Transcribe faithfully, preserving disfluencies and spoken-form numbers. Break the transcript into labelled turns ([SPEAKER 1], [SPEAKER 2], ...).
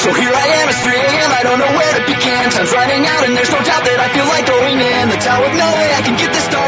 [SPEAKER 1] So here I am, it's three a m, I don't know where to begin. Time's running out and there's no doubt that I feel like going in. The tower of no way I can get this done.